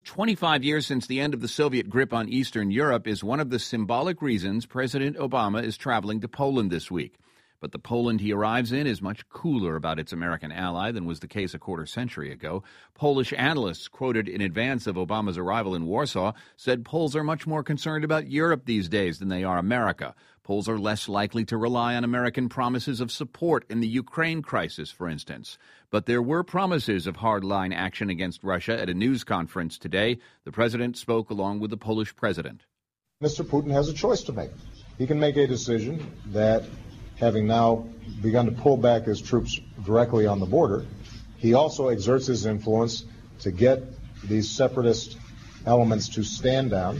25 years since the end of the Soviet grip on Eastern Europe is one of the symbolic reasons President Obama is traveling to Poland this week. But the Poland he arrives in is much cooler about its American ally than was the case a quarter century ago. Polish analysts quoted in advance of Obama's arrival in Warsaw said Poles are much more concerned about Europe these days than they are America. Poles are less likely to rely on American promises of support in the Ukraine crisis, for instance. But there were promises of hardline action against Russia at a news conference today. The president spoke along with the Polish president. Mr. Putin has a choice to make. He can make a decision that, having now begun to pull back his troops directly on the border, he also exerts his influence to get these separatist elements to stand down.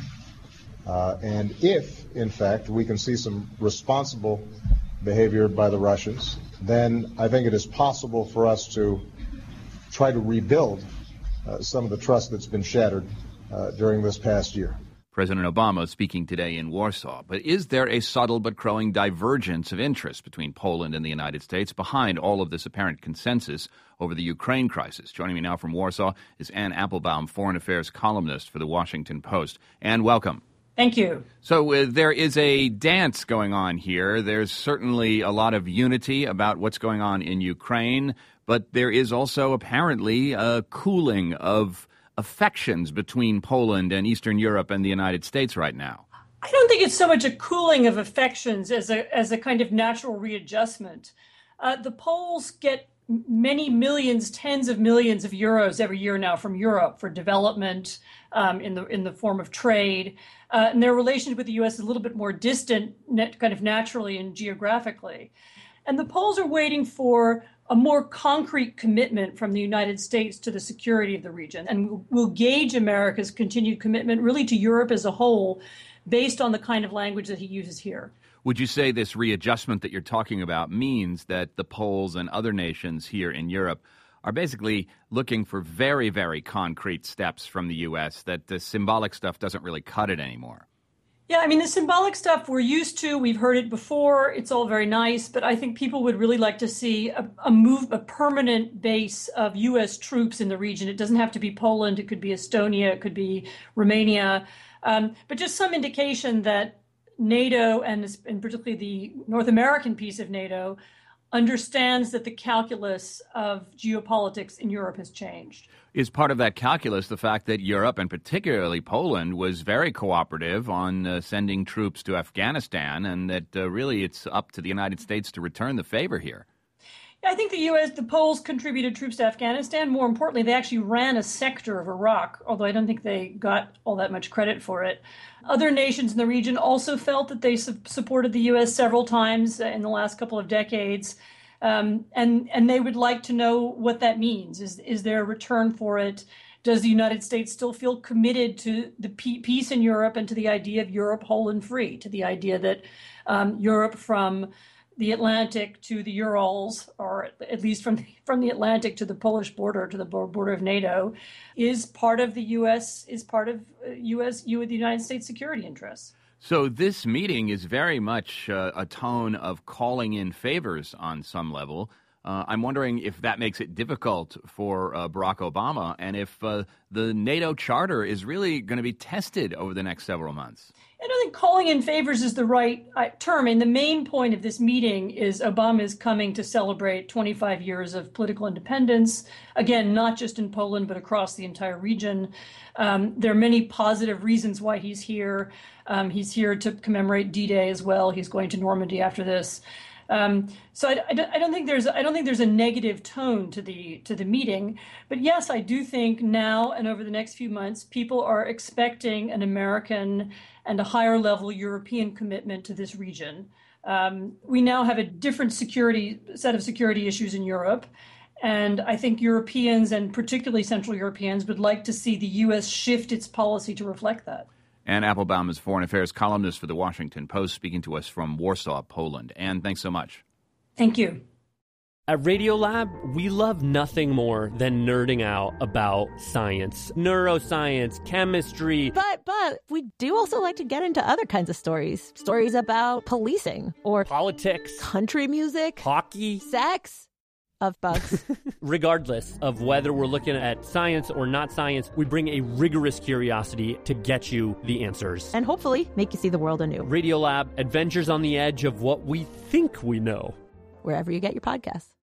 And if, in fact, we can see some responsible behavior by the Russians, then I think it is possible for us to try to rebuild some of the trust that's been shattered during this past year. President Obama speaking today in Warsaw. But is there a subtle but growing divergence of interest between Poland and the United States behind all of this apparent consensus over the Ukraine crisis? Joining me now from Warsaw is Anne Applebaum, foreign affairs columnist for The Washington Post. Anne, welcome. Thank you. So there is a dance going on here. There's certainly a lot of unity about what's going on in Ukraine, but there is also apparently a cooling of affections between Poland and Eastern Europe and the United States right now. I don't think it's so much a cooling of affections as a kind of natural readjustment. The Poles get many millions, tens of millions of euros every year now from Europe for development in the form of trade. And their relationship with the U.S. is a little bit more distant, kind of naturally and geographically. And the Poles are waiting for a more concrete commitment from the United States to the security of the region. And we'll gauge America's continued commitment really to Europe as a whole based on the kind of language that he uses here. Would you say this readjustment that you're talking about means that the Poles and other nations here in Europe are basically looking for very, very concrete steps from the U.S., that the symbolic stuff doesn't really cut it anymore? Yeah, I mean, the symbolic stuff we're used to. We've heard it before. It's all very nice. But I think people would really like to see a permanent base of U.S. troops in the region. It doesn't have to be Poland. It could be Estonia. It could be Romania. But just some indication that NATO, and particularly the North American piece of NATO, understands that the calculus of geopolitics in Europe has changed. Is part of that calculus the fact that Europe, and particularly Poland, was very cooperative on sending troops to Afghanistan, and that really it's up to the United States to return the favor here? I think the Poles contributed troops to Afghanistan. More importantly, they actually ran a sector of Iraq, although I don't think they got all that much credit for it. Other nations in the region also felt that they supported the U.S. several times in the last couple of decades. And they would like to know what that means. Is there a return for it? Does the United States still feel committed to the peace in Europe and to the idea of Europe whole and free, to the idea that Europe from the Atlantic to the Urals, or at least from the Atlantic to the Polish border, to the border of NATO, is part of the U.S., is part of the United States security interests. So this meeting is very much a tone of calling in favors on some level. I'm wondering if that makes it difficult for Barack Obama, and if the NATO charter is really going to be tested over the next several months. I don't think calling in favors is the right term. And the main point of this meeting is Obama is coming to celebrate 25 years of political independence. Again, not just in Poland, but across the entire region. There are many positive reasons why he's here. He's here to commemorate D-Day as well. He's going to Normandy after this. So I don't think there's a negative tone to the meeting, but yes, I do think now and over the next few months, people are expecting an American and a higher level European commitment to this region. We now have a different set of security issues in Europe, and I think Europeans and particularly Central Europeans would like to see the U.S. shift its policy to reflect that. Anne Applebaum is foreign affairs columnist for The Washington Post, speaking to us from Warsaw, Poland. Anne, thanks so much. Thank you. At Radiolab, we love nothing more than nerding out about science, neuroscience, chemistry. But we do also like to get into other kinds of stories. Stories about policing or politics, country music, hockey, sex, of bugs. Regardless of whether we're looking at science or not science, we bring a rigorous curiosity to get you the answers. And hopefully make you see the world anew. Radiolab, adventures on the edge of what we think we know. Wherever you get your podcasts.